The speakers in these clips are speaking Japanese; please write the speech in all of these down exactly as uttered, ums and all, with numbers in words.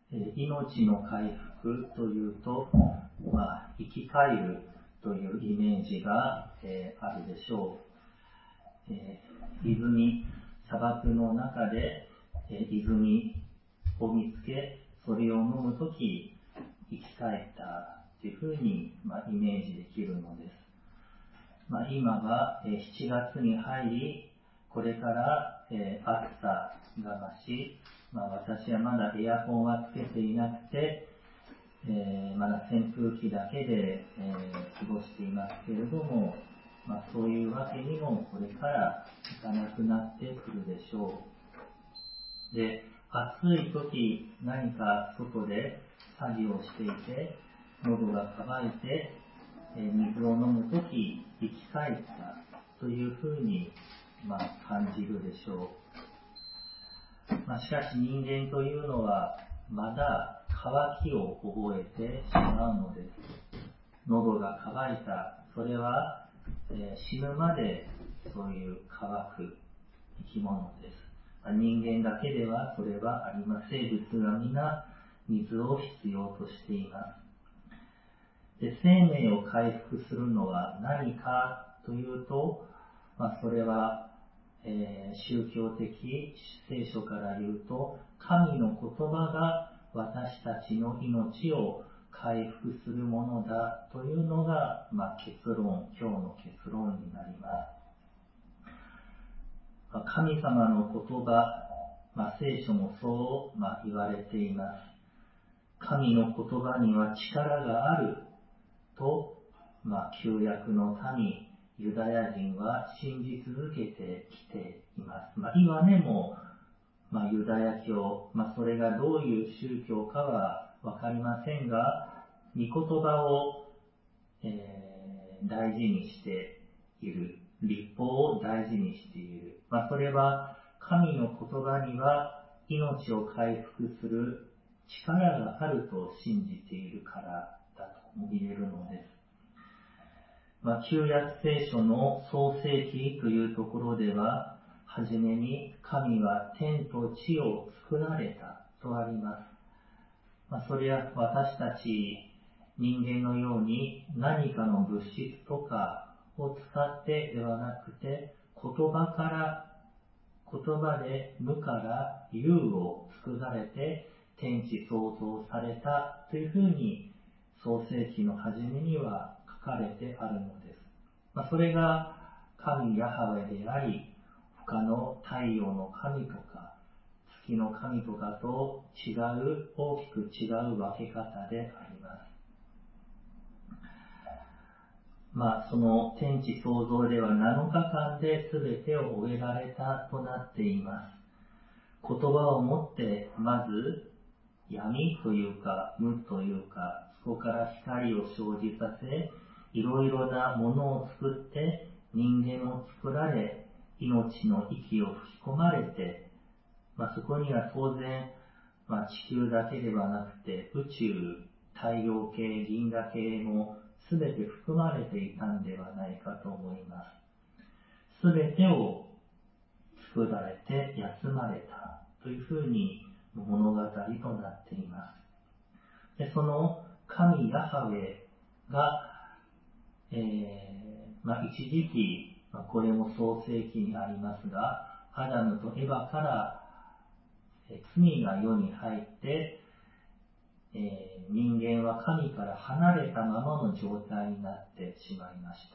えー、命の回復というと、まあ、生き返るというイメージが、えー、あるでしょう。えー、泉、砂漠の中で、えー、泉を見つけ、それを飲むとき、生き返ったというふうに、まあ、イメージできるのです。まあ、今は、えー、しちがつに入り、これから、えー、暑さが増し、まあ、私はまだエアコンはつけていなくて、えー、まだ扇風機だけで、えー、過ごしていますけれども、まあ、そういうわけにもこれからいかなくなってくるでしょう。で、暑い時、何か外で作業していて、喉が渇いて、えー、水を飲む時、生き返ったというふうに、まあ、感じるでしょう。まあ、しかし人間というのは、まだ渇きを覚えてしまうのです。喉が渇いた、それは、えー、死ぬまでそういう渇く生き物です。まあ、人間だけではそれはありません。生物は皆水を必要としています。で、生命を回復するのは何かというと、まあ、それは、えー、宗教的聖書から言うと、神の言葉が私たちの命を回復するものだというのが、まあ、結論、今日の結論になります。まあ、神様の言葉、まあ、聖書もそう、まあ、言われています。神の言葉には力があると、まあ、旧約の民、ユダヤ人は信じ続けてきています。まあ、今でも、まあ、ユダヤ教、まあ、それがどういう宗教かはわかりませんが、御言葉を、えー、大事にしている。律法を大事にしている。まあ、それは神の言葉には命を回復する力があると信じているからだとも言えるのです。まあ、旧約聖書の創世記というところでは、はじめに神は天と地を作られたとあります。まあ、それは私たち人間のように何かの物質とかを使ってではなくて、言葉から、言葉で無から有を作られて天地創造されたというふうに創世記の初めには書かれてあるのです。まあ、それが神ヤハウェであり、他の太陽の神とか月の神とかと違う、大きく違う分け方であります。まあ、その天地創造ではなのかかんで全てを終えられたとなっています。言葉をもってまず闇というか無というか、そこから光を生じさせ、いろいろなものを作って人間を作られ、命の息を吹き込まれて、まあ、そこには当然、まあ、地球だけではなくて宇宙、太陽系、銀河系もすべて含まれていたんではないかと思います。すべてを作られて休まれたというふうに物語となっています。で、その神ヤハウェが、えーまあ、一時期、まあ、これも創世記にありますが、アダムとエバから罪が世に入って、えー、人間は神から離れたままの状態になってしまいました。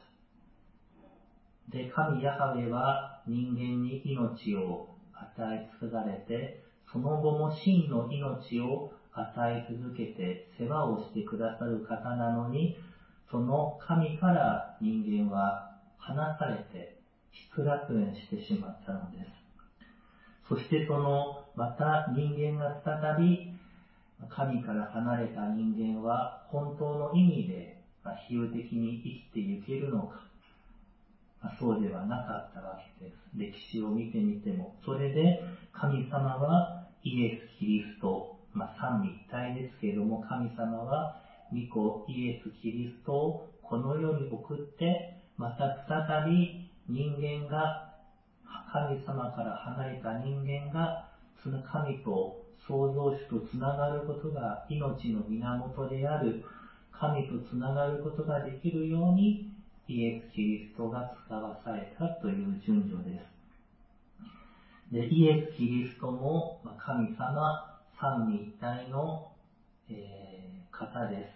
で、神ヤハウェは人間に命を与え継がれて、その後も真の命を与え続けて世話をしてくださる方なのに、その神から人間は離されて失楽園してしまったのです。そしてそのまた人間が再び神から離れた人間は本当の意味で比喩的に生きていけるのか、そうではなかったわけです。歴史を見てみても。それで神様はイエス・キリスト、まあ、三位一体ですけれども、神様は御子イエス・キリストをこの世に送って、また再び人間が、神様から離れた人間が、その神と創造主とつながることが、命の源である神とつながることができるように、イエス・キリストが使わされたという順序です。で、イエス・キリストも神様三位一体の、えー、方です。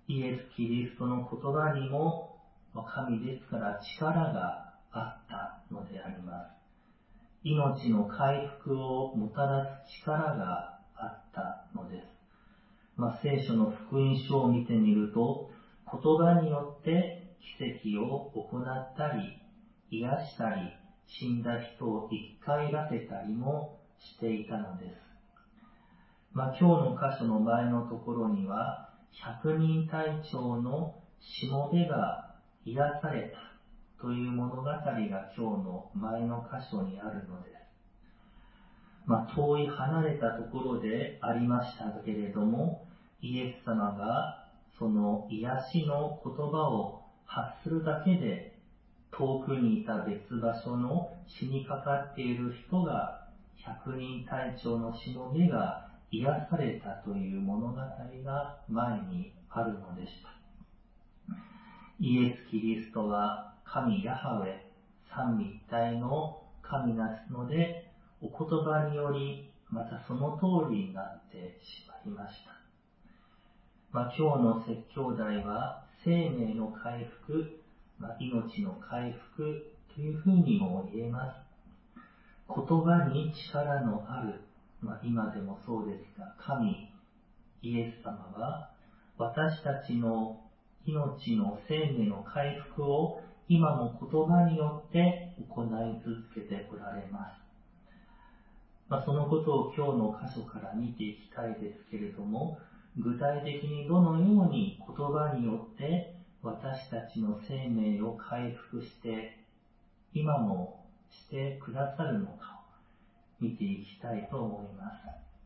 イエス・キリストの言葉にも神ですから力があったのであります。命の回復をもたらす力があったのです。まあ、聖書の福音書を見てみると、言葉によって奇跡を行ったり、癒したり、死んだ人を生き返らせたりもしていたのです。まあ、今日の箇所の前のところには、百人隊長のしもべが癒されたという物語が今日の前の箇所にあるのです。まあ、遠い離れたところでありましたけれども、イエス様がその癒しの言葉を発するだけで、遠くにいた別場所の死にかかっている人が、百人隊長のしもべが癒されたという物語が前にあるのでした。イエス・キリストは神ヤハウェ、三位一体の神ですので、お言葉によりまたその通りになってしまいました。まあ、今日の説教題は生命の回復、まあ、命の回復というふうにも言えます。言葉に力のある、まあ、今でもそうですが、神、イエス様は私たちの命の生命の回復を今も言葉によって行い続けておられます。まあ、そのことを今日の箇所から見ていきたいですけれども、具体的にどのように言葉によって私たちの生命を回復して今もしてくださるのかを見ていきたいと思います。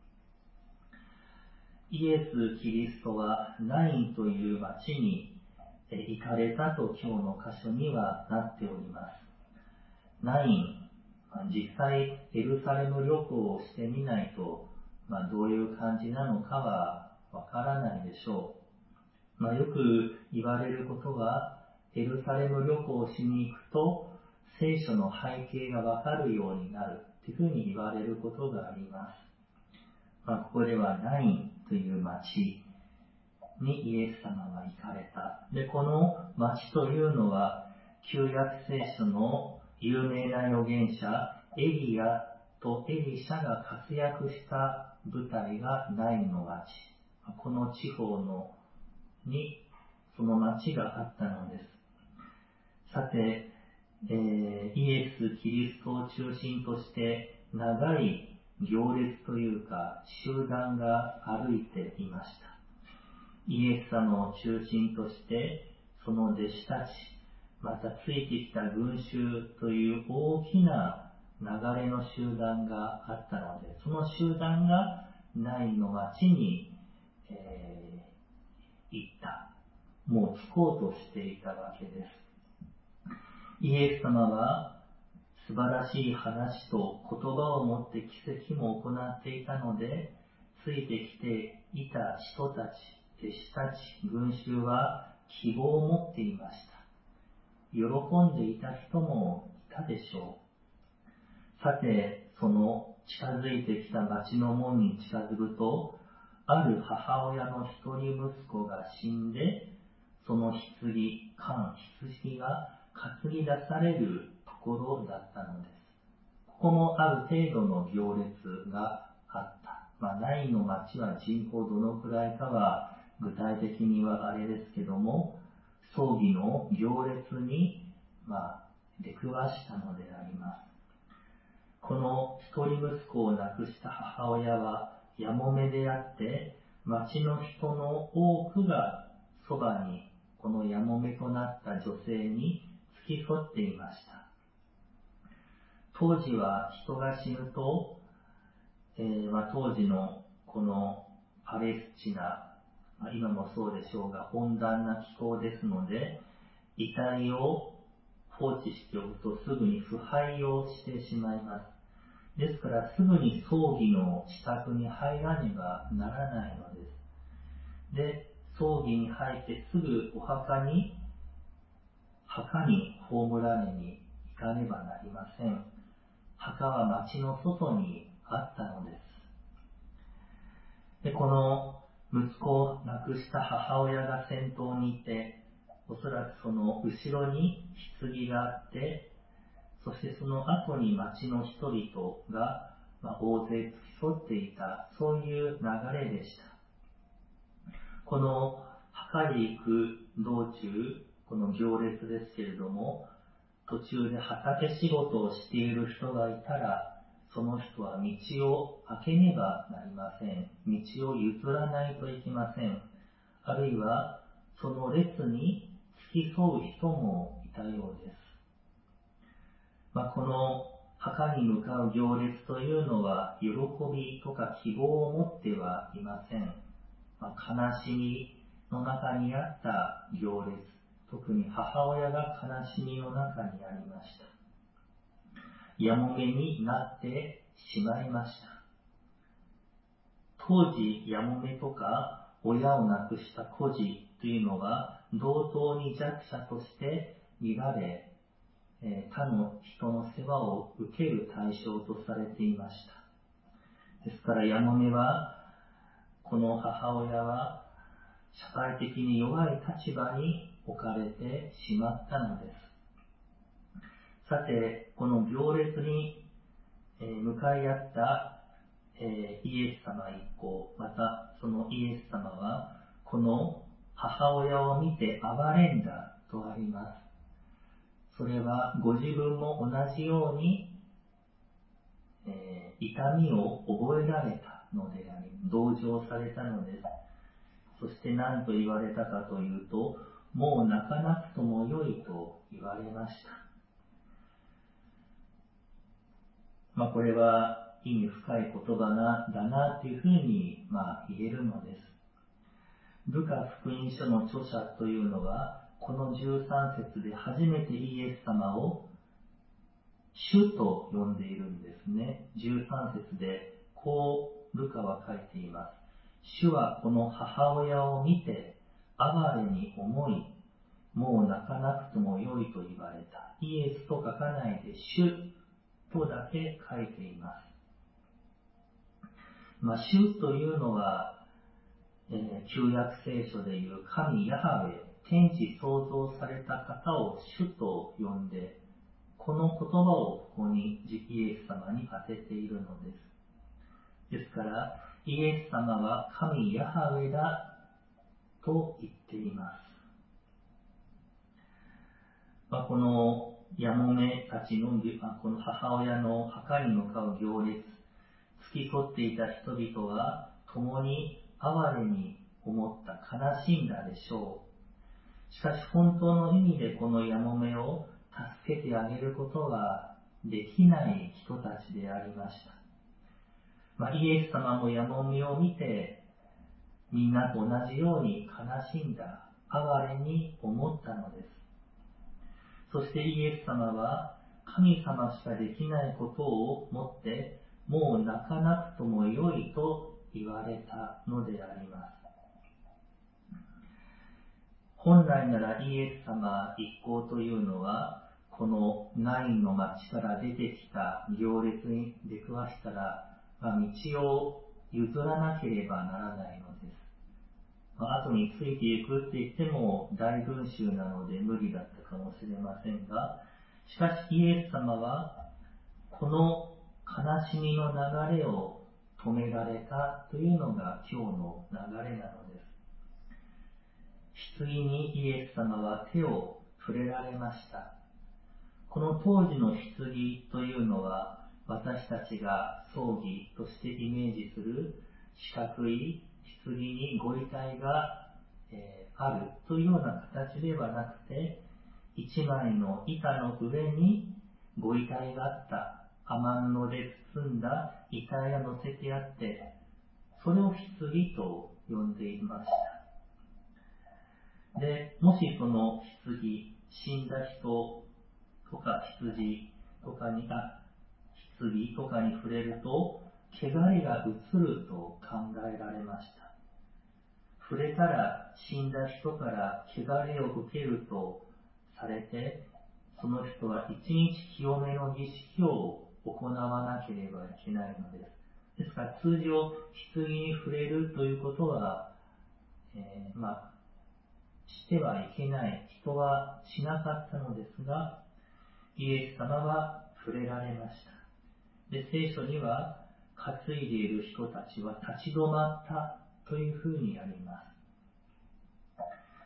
イエス・キリストはナインという町に行かれたと今日の箇所にはなっております。ナイン、実際エルサレム旅行をしてみないと、まあ、どういう感じなのかはわからないでしょう。まあ、よく言われることは、エルサレム旅行をしに行くと聖書の背景がわかるようになるというふうに言われることがあります。まあ、ここではナインという町にイエス様は行かれた。で、この町というのは旧約聖書の有名な預言者エリアとエリシャが活躍した舞台がナインの町。この地方のにその町があったのです。さて、えー、イエス・キリストを中心として長い行列というか集団が歩いていました。イエス様を中心としてその弟子たち、またついてきた群衆という大きな流れの集団があったので、その集団がナインの町に、えー、行った。もう着こうとしていたわけです。イエス様は素晴らしい話と言葉を持って奇跡も行っていたので、ついてきていた人たち、弟子たち、群衆は希望を持っていました。喜んでいた人もいたでしょう。さて、その近づいてきた町の門に近づくと、ある母親の一人息子が死んで、その棺、棺、羊が担ぎ出されるところだったのです。ここもある程度の行列があった。まあ、ナインの町は人口どのくらいかは具体的にはあれですけども、葬儀の行列に、まあ、出くわしたのであります。この一人息子を亡くした母親はやもめであって、町の人の多くがそばにこのやもめとなった女性に付き添っていました。当時は人が死ぬと、えーまあ、当時のこのパレスチナ、今もそうでしょうが、温暖な気候ですので、遺体を放置しておくとすぐに腐敗をしてしまいます。 ですからすぐに葬儀の支度に入らねばならないのです。で、葬儀に入ってすぐお墓に、墓に葬られに行かねばなりません。墓は町の外にあったのです。で、この息子を亡くした母親が先頭にいて、おそらくその後ろに棺があって、そしてその後に町の人々が、まあ、大勢付き添っていた、そういう流れでした。この墓に行く道中、この行列ですけれども、途中で畑仕事をしている人がいたら、その人は道を開けねばなりません。道を譲らないといけません。あるいは、その列に付き添う人もいたようです。まあ、この墓に向かう行列というのは、喜びとか希望を持ってはいません。まあ、悲しみの中にあった行列、特に母親が悲しみの中にありました。やもめになってしまいました。当時、やもめとか親を亡くした孤児というのは同等に弱者として見られ、他の人の世話を受ける対象とされていました。ですから、やもめは、この母親は社会的に弱い立場に置かれてしまったのです。さて、この行列に向かい合ったイエス様一行、またそのイエス様は、この母親を見て憐れんだとあります。それはご自分も同じように、えー、痛みを覚えられたのであり、同情されたのです。そして何と言われたかというと、もう泣かなくともよいと言われました。まあこれは意味深い言葉なだなというふうに、まあ、言えるのです。ルカ福音書の著者というのは、このじゅうさん節で初めてイエス様を主と呼んでいるんですね。じゅうさん節でこうルカは書いています。主はこの母親を見て哀れに思い、もう泣かなくともよいと言われた。イエスと書かないで主とだけ書いています。まあ、主というのは、えー、旧約聖書でいう神ヤハウェ、天地創造された方を主と呼んで、この言葉をここにイエス様に当てているのです。ですから、イエス様は神ヤハウェだと言っています。まあ、このやもめたちの、この母親の墓に向かう行列、付き添っていた人々は共に哀れに思った、悲しんだでしょう。しかし本当の意味でこのやもめを助けてあげることはできない人たちでありました。まあ、イエス様もやもめを見て、みんなと同じように悲しんだ、哀れに思ったのです。そしてイエス様は神様しかできないことをもって、もう泣かなくともよいと言われたのであります。本来ならイエス様一行というのは、このナインの町から出てきた行列に出くわしたら、まあ、道を譲らなければならないのです。まあ、後についていくって言っても大群衆なので無理だったかもしれませんが、しかしイエス様はこの悲しみの流れを止められたというのが今日の流れなのです。棺にイエス様は手を触れられました。この当時の棺というのは、私たちが葬儀としてイメージする四角い棺にご遺体が、えー、あるというような形ではなくて、一枚の板の上にご遺体があった、雨布で包んだ遺体が乗せてあって、それを棺と呼んでいました。で、もしその棺、死んだ人とか羊とかに、あ、 棺とかに触れると、汚れが移ると考えられました。触れたら死んだ人から汚れを受けるとされて、その人は一日清めの儀式を行わなければいけないのです。ですから通常、棺に触れるということは、えー、まあ、してはいけない、人はしなかったのですが、イエス様は触れられました。で、聖書には、担いでいる人たちは立ち止まったというふうにあります。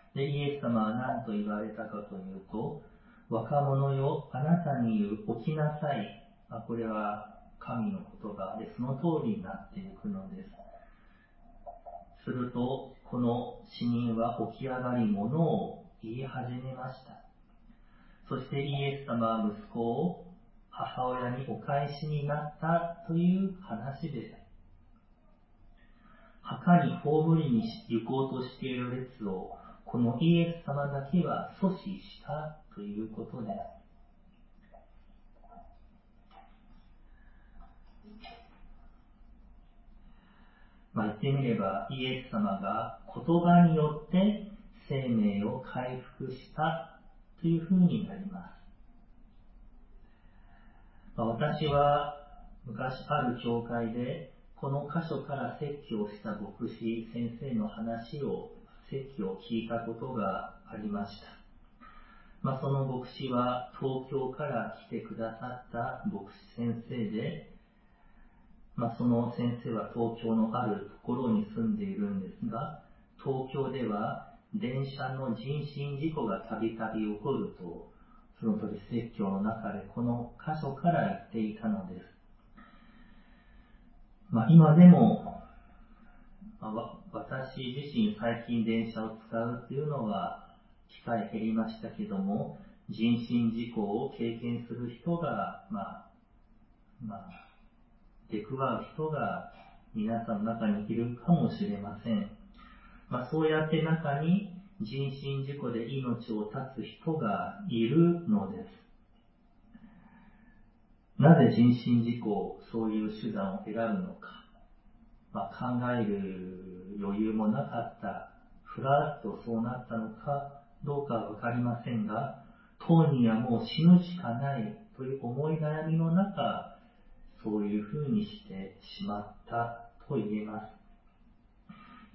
で、イエス様は何と言われたかというと、若者よ、あなたに言う、起きなさい。まあ、これは神の言葉で、その通りになっていくのです。すると、この死人は起き上がり物を言い始めました。そしてイエス様は息子を母親にお返しになったという話です。墓に葬りに行こうとしている列を、このイエス様だけは阻止したということです。まあ、言ってみれば、イエス様が言葉によって生命を回復したというふうになります。まあ、私は昔ある教会でこの箇所から説教をした牧師先生の話を、説教を聞いたことがありました。まあ、その牧師は東京から来てくださった牧師先生で、まあ、その先生は東京のあるところに住んでいるんですが、東京では電車の人身事故がたびたび起こると、その時説教の中でこの箇所から言っていたのです。まあ、今でも、まあ、私自身最近電車を使うっていうのは機会減りましたけども、人身事故を経験する人が、まあ、まあ、出くわう人が皆さんの中にいるかもしれません。まあ、そうやって中に人身事故で命を絶つ人がいるのです。なぜ人身事故、そういう手段を選ぶのか、まあ、考える余裕もなかった、ふらっとそうなったのかどうかはわかりませんが、当人はもう死ぬしかないという思い悩みの中、そういうふうにしてしまったと言えます。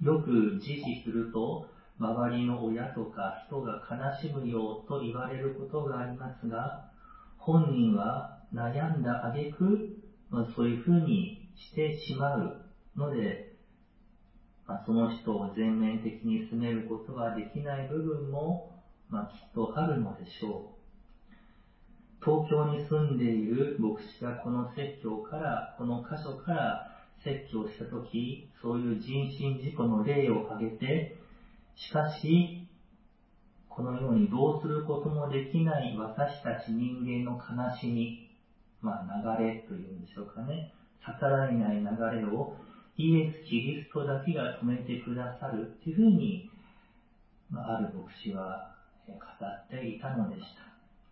よく自死すると、周りの親とか人が悲しむよと言われることがありますが、本人は悩んだ挙句、まあ、そういうふうにしてしまうので、まあ、その人を全面的に責めることはできない部分も、まあ、きっとあるのでしょう。東京に住んでいる牧師がこの説教から、この箇所から説教したとき、そういう人身事故の例を挙げて、しかし、このようにどうすることもできない私たち人間の悲しみ、まあ流れというんでしょうかね、逆らえない流れをイエス・キリストだけが止めてくださるというふうに、まあ、ある牧師は語っていたのでした。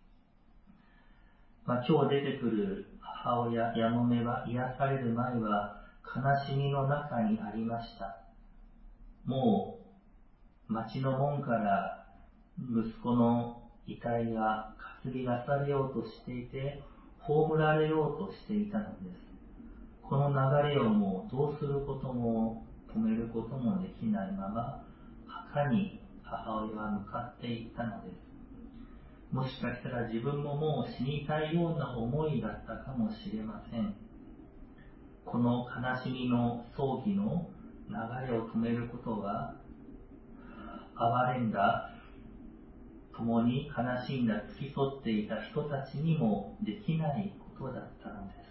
まあ、今日出てくる母親やもめは癒される前は悲しみの中にありました。もう町の門から息子の遺体が担ぎ出されようとしていて、葬られようとしていたのです。この流れをもうどうすることも止めることもできないまま、墓に母親は向かっていったのです。もしかしたら自分ももう死にたいような思いだったかもしれません。この悲しみの葬儀の流れを止めることは、哀れんだ、共に悲しんだ、付き添っていた人たちにもできないことだったのです。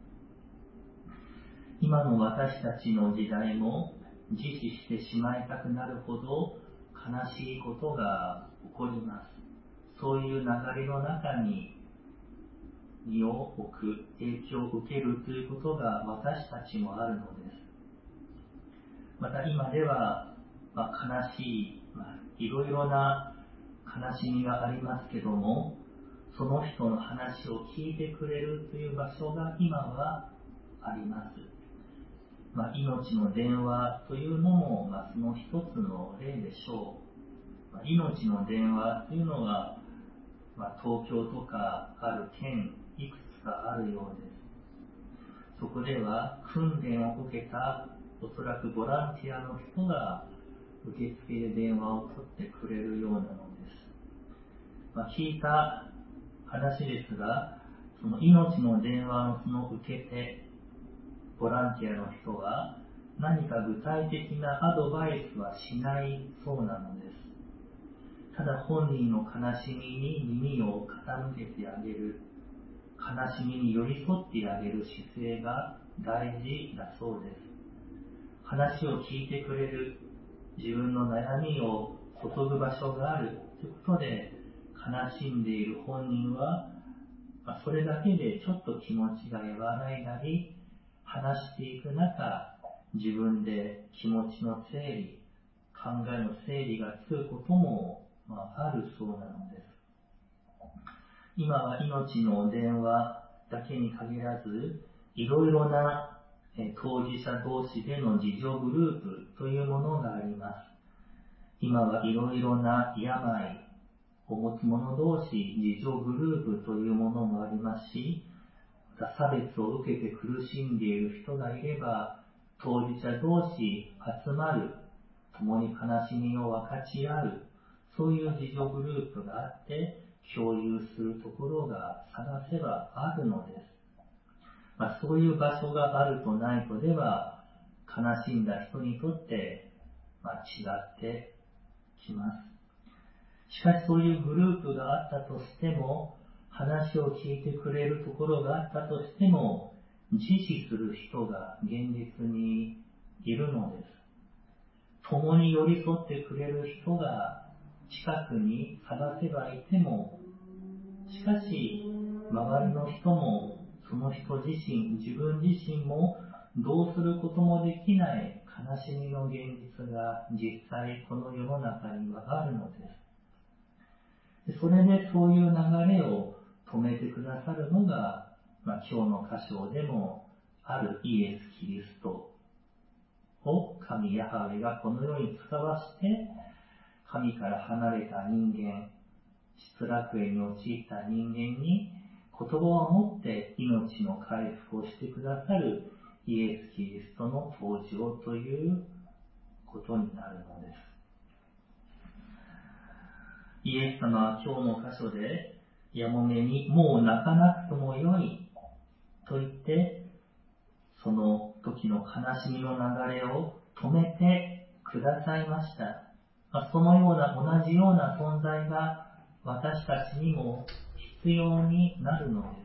今の私たちの時代も自死してしまいたくなるほど悲しいことが起こります。そういう流れの中に身を置く、影響を受けるということが私たちもあるのです。また今では、まあ、悲しい、まあ、いろいろな悲しみがありますけども、 その人の話を聞いてくれるという場所が今はあります。まあ、命の電話というのも、まあ、その一つの例でしょう。まあ、命の電話というのは、まあ、東京とかある県いくつかあるようです。そこでは訓練を受けたおそらくボランティアの人が受付で電話を取ってくれるようなのです。まあ、聞いた話ですが、その命の電話のその受け手、ボランティアの人は何か具体的なアドバイスはしないそうなのです。ただ本人の悲しみに耳を傾けてあげる、悲しみに寄り添ってあげる姿勢が大事だそうです。話を聞いてくれる、自分の悩みを注ぐ場所があるということで、悲しんでいる本人は、まあ、それだけでちょっと気持ちが和らいだり、話していく中、自分で気持ちの整理、考えの整理がつくことも、まあ、あるそうなのです。今は命の電話だけに限らず、いろいろなえ当事者同士での自助グループというものがあります。今はいろいろな病を持つ者同士自助グループというものもありますし、また差別を受けて苦しんでいる人がいれば、当事者同士集まる、共に悲しみを分かち合う、そういう自助グループがあって共有するところが探せばあるのです。まあ、そういう場所があるとないとでは、悲しんだ人にとって、まあ、違ってきます。しかしそういうグループがあったとしても、話を聞いてくれるところがあったとしても、自死する人が現実にいるのです。共に寄り添ってくれる人が近くに探せばいても、しかし周りの人もその人自身、自分自身もどうすることもできない悲しみの現実が実際この世の中にはあるのです。それでそういう流れを止めてくださるのが、まあ、今日の箇所でもあるイエス・キリストを神ヤハウェがこのように使わして神から離れた人間、失楽園に陥った人間に言葉を持って命の回復をしてくださるイエス・キリストの登場ということになるのです。イエス様は今日の箇所でやもめにもう泣かなくともよいと言って、その時の悲しみの流れを止めてくださいました。そのような同じような存在が私たちにも必要になるのです。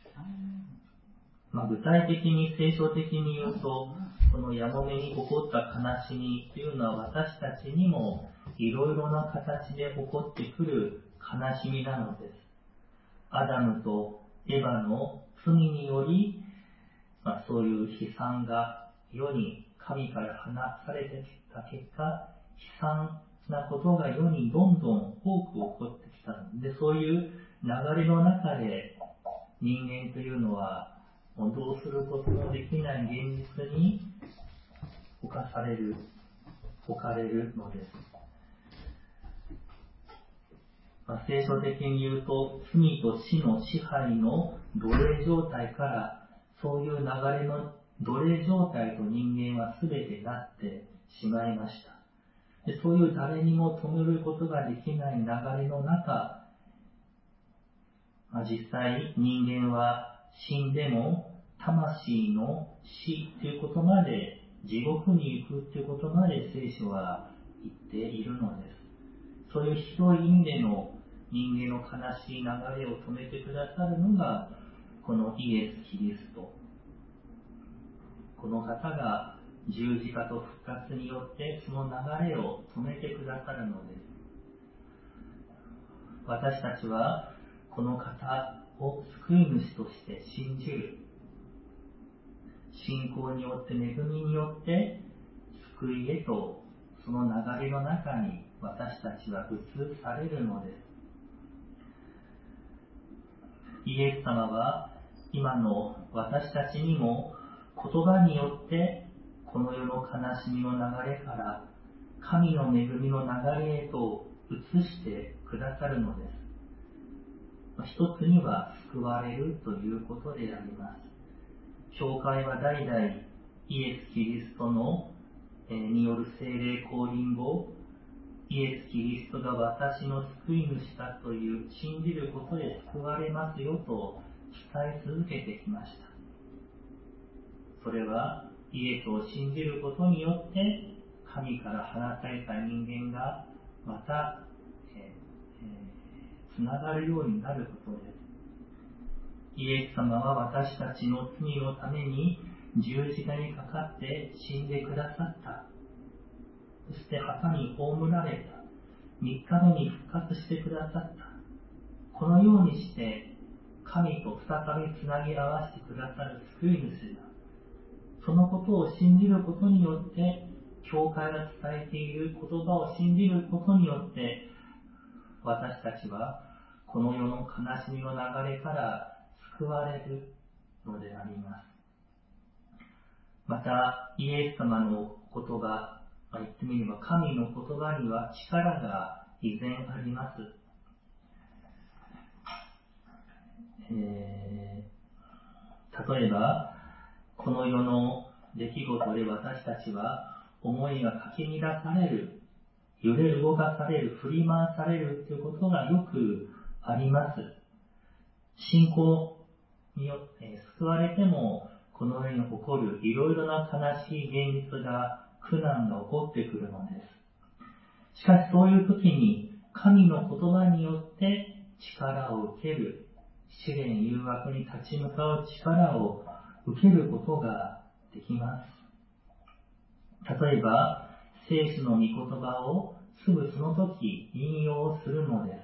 まあ、具体的に聖書的に言うと、このやもめに起こった悲しみというのは私たちにもいろいろな形で起こってくる悲しみなのです。アダムとエバの罪により、まあ、そういう悲惨が世に神から放されてきた結果、悲惨なことが世にどんどん多く起こってきたので、そういう流れの中で人間というのはもうどうすることもできない現実に侵される、置かれるのです。まあ、聖書的に言うと、罪と死の支配の奴隷状態から、そういう流れの奴隷状態と人間は全てなってしまいました。でそういう誰にも止めることができない流れの中、まあ、実際人間は死んでも魂の死ということまで、地獄に行くということまで聖書は言っているのです。そういう広い意味での人間の悲しい流れを止めてくださるのがこのイエス・キリスト。この方が十字架と復活によってその流れを止めてくださるのです。私たちはこの方を救い主として信じる。信仰によって、恵みによって救いへと、その流れの中に私たちは移されるのです。 イエス様は今の私たちにも言葉によってこの世の悲しみの流れから神の恵みの流れへと移してくださるのです。一つには救われるということであります。教会は代々イエス・キリストのによる聖霊降臨後、イエス・キリストが私の救い主だという信じることで救われますよと伝え続けてきました。それはイエスを信じることによって神から放たれた人間がまた、えーえー、つながるようになることです。イエス様は私たちの罪のために十字架にかかって死んでくださった。そして墓に葬られた。三日目に復活してくださった。このようにして神と再びつなぎ合わせてくださる救い主だ。そのことを信じることによって、教会が伝えている言葉を信じることによって、私たちはこの世の悲しみの流れから救われるのであります。また、イエス様の言葉、言ってみれば神の言葉には力が依然あります。えー、例えば、この世の出来事で私たちは思いがかき乱される、揺れ動かされる、振り回されるということがよくあります。信仰によって救われてもこの世に起こるいろいろな悲しい現実が、苦難が起こってくるのです。しかしそういう時に神の言葉によって力を受ける、試練誘惑に立ち向かう力を受けることができます。例えば、聖書の御言葉をすぐその時引用するのです。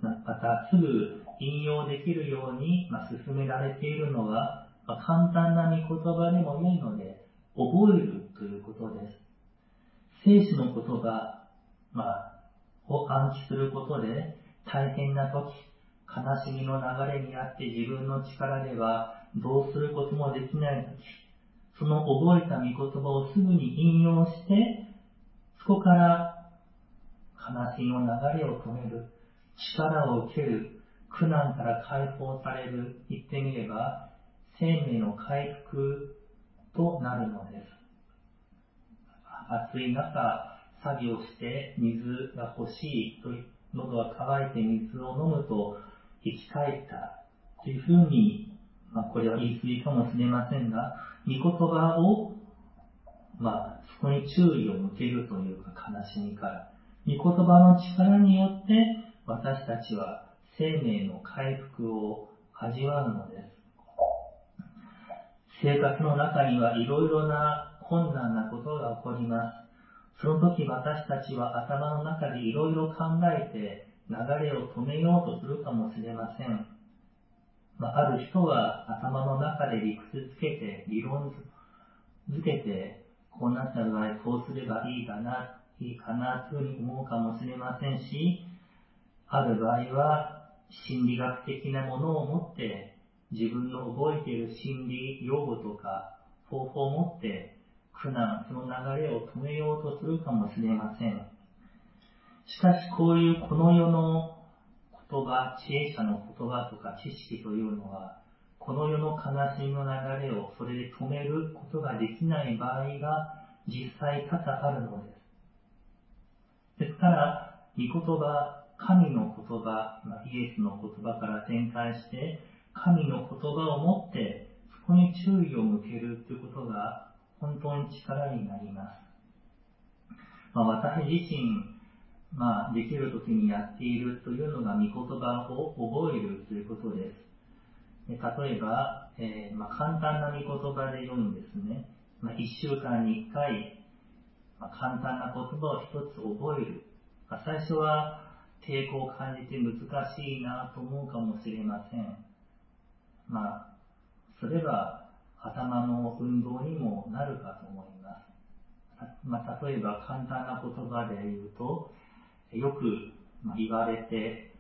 また、すぐ引用できるように進められているのは、簡単な御言葉でも良いので、覚えるということです。聖書の言葉、まあ、を暗記することで、大変な時、悲しみの流れにあって自分の力ではどうすることもできないとき、その覚えた御言葉をすぐに引用して、そこから悲しみの流れを止める、力を受ける、苦難から解放される、言ってみれば、生命の回復となるのです。暑い中、作業して水が欲しいと、喉が渇いて水を飲むと、生き返ったというふうに、まあ、これは言い過ぎかもしれませんが、御言葉を、まあ、そこに注意を向けるというか、悲しみから。御言葉の力によって、私たちは生命の回復を味わうのです。生活の中にはいろいろな困難なことが起こります。その時私たちは頭の中でいろいろ考えて、流れを止めようとするかもしれません。まあ、ある人は頭の中で理屈つけて、理論づけて、こうなった場合こうすればいいかな、いいかなというふうに思うかもしれませんし、ある場合は心理学的なものを持って、自分の覚えている心理用語とか方法を持って、苦難、その流れを止めようとするかもしれません。しかしこういうこの世の言葉、知恵者の言葉とか知識というのは、この世の悲しみの流れをそれで止めることができない場合が実際多々あるのです。ですから、御言葉、神の言葉、イエスの言葉から展開して、神の言葉を持って、そこに注意を向けるということが本当に力になります。まあ、私自身、まあ、できるときにやっているというのが御言葉を覚えるということです。例えば、えーまあ、簡単な御言葉で良いんですね。まあ、いっしゅうかんにいっかい、まあ、簡単な言葉を一つ覚える。まあ、最初は抵抗を感じて難しいなと思うかもしれません。まあ、それは頭の運動にもなるかと思います。まあ、例えば簡単な言葉で言うと、よく言われて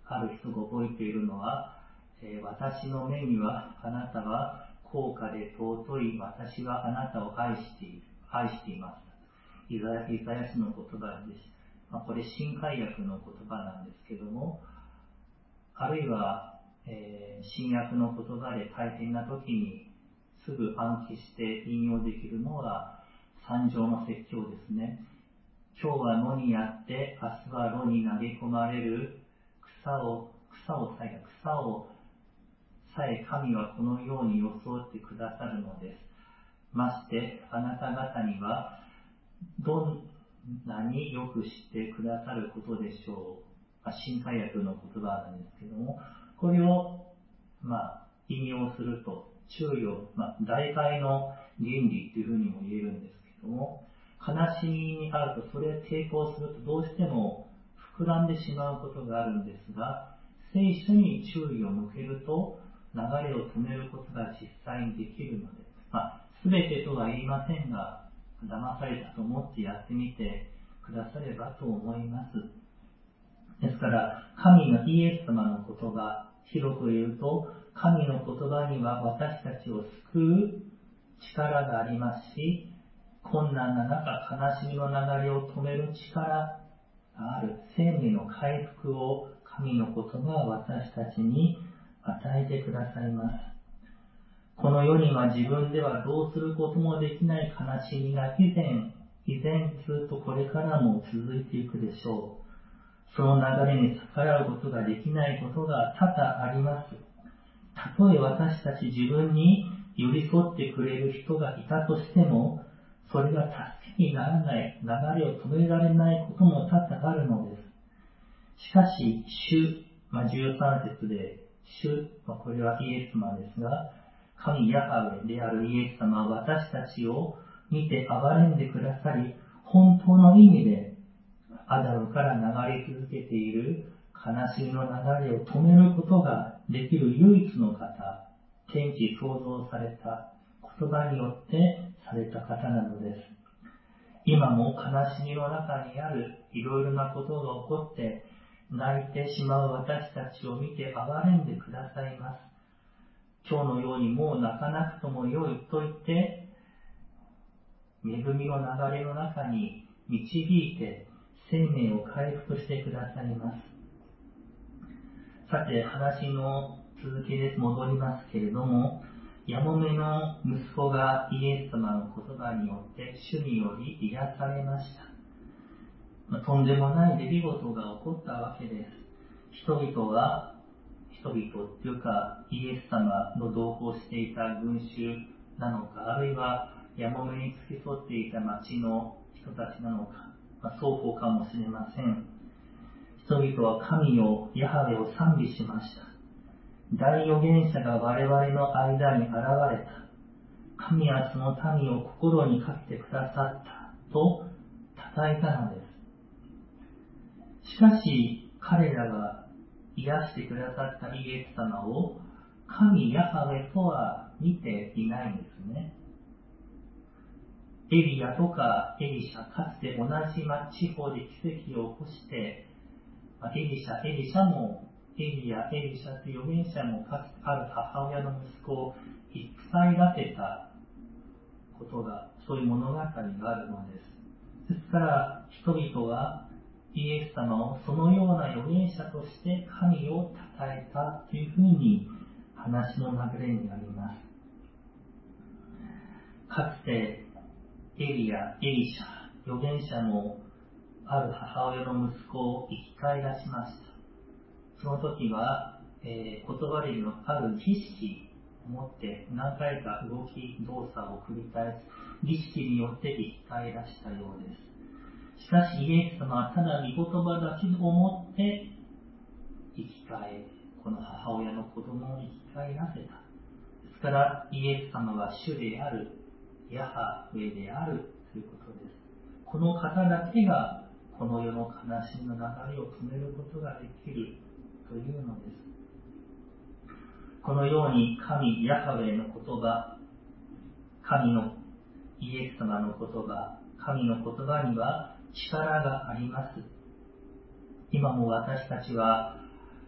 ある人が覚えているのは、えー、私の目にはあなたは高価で尊い、私はあなたを愛している、愛しています。イザヤ書の言葉です。まあ、これ新海訳の言葉なんですけども、あるいは、えー、新約の言葉で大変な時にすぐ暗記して引用できるのは三条の説教ですね。今日は野にあって明日は炉に投げ込まれる草を草をさえ草をさえ神はこのように装ってくださるのです。ましてあなた方にはどんなによく知ってくださることでしょう。新海訳の言葉なんですけども、これを、まあ、引用すると注意を、まあ、大体の原理というふうにも言えるんですけども、悲しみにあるとそれ抵抗するとどうしても膨らんでしまうことがあるんですが、聖書に注意を向けると流れを止めることが実際にできるので、まあ、全てとは言いませんが、騙されたと思ってやってみてくださればと思います。ですから、神のイエス様の言葉、広く言うと、神の言葉には私たちを救う力がありますし、困難な中、悲しみの流れを止める力がある、生命の回復を神の言葉は私たちに与えてくださいます。この世には自分ではどうすることもできない悲しみが以前、以前ずっとこれからも続いていくでしょう。その流れに逆らうことができないことが多々あります。たとえ私たち自分に寄り添ってくれる人がいたとしても、それが助けにならない、流れを止められないことも多々あるのです。しかし、主、まあ、じゅうさん節で、主、まあ、これはイエス様ですが、神ヤハウェであるイエス様は私たちを見て憐れんでくださり、本当の意味でアダムから流れ続けている悲しみの流れを止めることができる唯一の方、天地創造された言葉によってされた方なのです。今も悲しみの中にあるいろいろなことが起こって泣いてしまう私たちを見て憐れんでくださいます。今日のようにもう泣かなくともよいと言って恵みの流れの中に導いて生命を回復してくださいます。さて、話の続きです。戻りますけれども、やもめの息子がイエス様の言葉によって主により癒されました。とんでもない出来事が起こったわけです。人々は、人々というかイエス様の同行していた群衆なのか、あるいはやもめに付き添っていた町の人たちなのか、まあ、双方かもしれません。人々は神を、ヤハウェを賛美しました。大預言者が我々の間に現れた。神はその民を心にかけてくださったと称えたのです。しかし彼らが癒してくださったイエス様を神ヤハウェとは見ていないんですね。エリアとかエリシャ、かつて同じ地方で奇跡を起こして、エリシャ、エリシャも、エリア、エリシャという預言者もかつてある母親の息子を生らせたことが、そういう物語があるのです。ですから、人々はイエス様をそのような預言者として神を称えたというふうに話の流れにあります。かつて、エリア、エリシャ、預言者もある母親の息子を生き返らしました。その時は、えー、言葉でのある儀式を持って何回か動き、動作を繰り返す儀式によって生き返らしたようです。しかしイエス様はただ御言葉だけをもって生き返り、この母親の子供を生き返らせた。ですからイエス様は主である、ヤハウェであるということです。この方だけがこの世の悲しみの流れを止めることができるというのです。このように神ヤハウェの言葉、神のイエス様の言葉、神の言葉には力があります。今も私たちは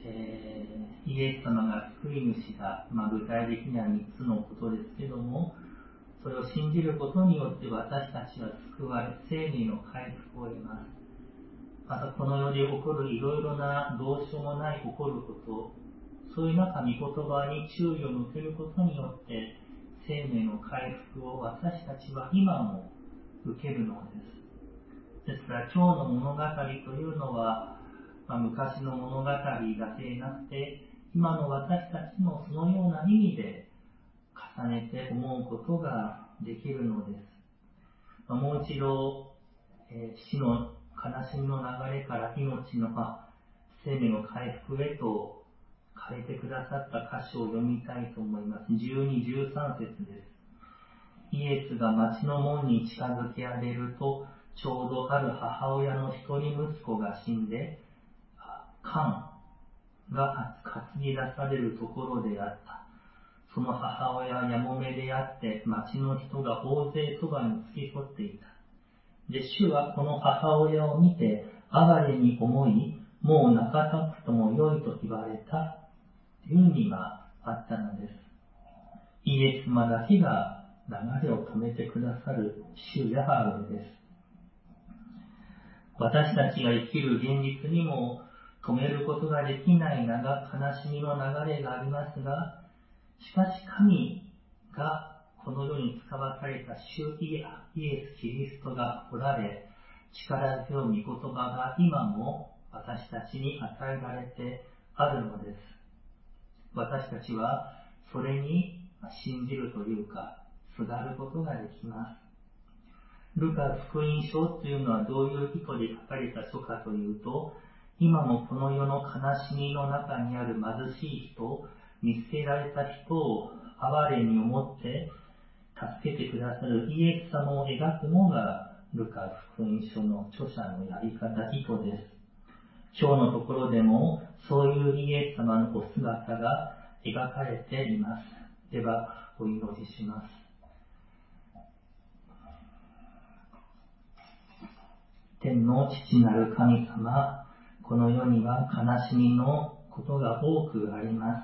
えー、イエス様が救い主だ、まあ、具体的にはみっつのことですけども、それを信じることによって私たちは救われ、生命の回復を得ます。またこの世で起こるいろいろなどうしようもない起こること、そういう中、御言葉に注意を向けることによって生命の回復を私たちは今も受けるのです。ですから今日の物語というのは、まあ、昔の物語だけでなくて、今の私たちもそのような意味で重ねて思うことができるのです。まあ、もう一度、えー、死の悲しみの流れから命の、あ、生命の回復へと変えてくださった箇所を読みたいと思います。じゅうに、じゅうさん節です。イエスが町の門に近づき上げると、ちょうどある母親の一人息子が死んで、缶が担ぎ出されるところであった。その母親はやもめであって、町の人が大勢そばに付き添っていた。で、主はこの母親を見て、哀れに思い、もう泣かなくともよいと言われたという意味があったのです。イエス様だけが流れを止めてくださる主ヤハウェです。私たちが生きる現実にも止めることができない長悲しみの流れがありますが、しかし神がこの世に使わされた主イエス・キリストがおられ、力強い御言葉が今も私たちに与えられてあるのです。私たちはそれに信じるというか、すがることができます。ルカ福音書というのはどういう意図で書かれた書かというと、今もこの世の悲しみの中にある貧しい人、見捨てられた人を哀れに思って助けてくださるイエス様を描くのがルカ福音書の著者のやり方、意図です。今日のところでもそういうイエス様のお姿が描かれています。ではお祈りします。天の父なる神様、この世には悲しみのことが多くあります。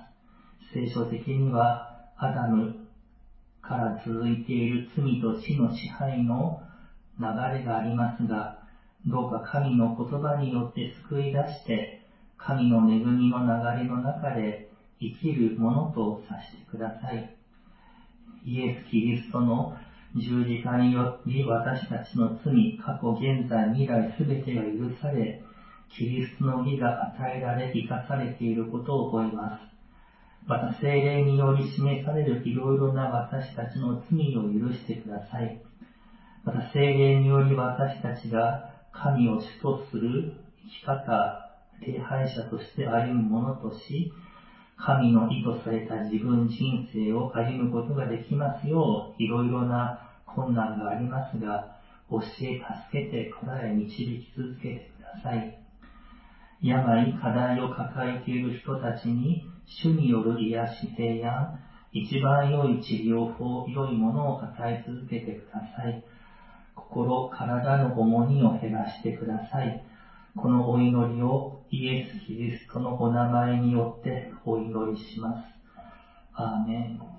聖書的にはアダムから続いている罪と死の支配の流れがありますが、どうか神の言葉によって救い出して、神の恵みの流れの中で生きるものとさせてください。イエス・キリストの十字架により私たちの罪、過去、現在、未来すべてが許され、キリストの義が与えられ、生かされていることを覚えます。また聖霊により示されるいろいろな私たちの罪を許してください。また聖霊により私たちが神を主とする生き方、礼拝者として歩むものとし、神の意図された自分人生を歩むことができますよう、いろいろな困難がありますが、教え、助けて、こらえ、導き続けてください。病、課題を抱えている人たちに、主による癒し、平安、一番良い治療法、良いものを与え続けてください。心、体の重荷を減らしてください。このお祈りをイエス・キリストのお名前によってお祈りします。アーメン。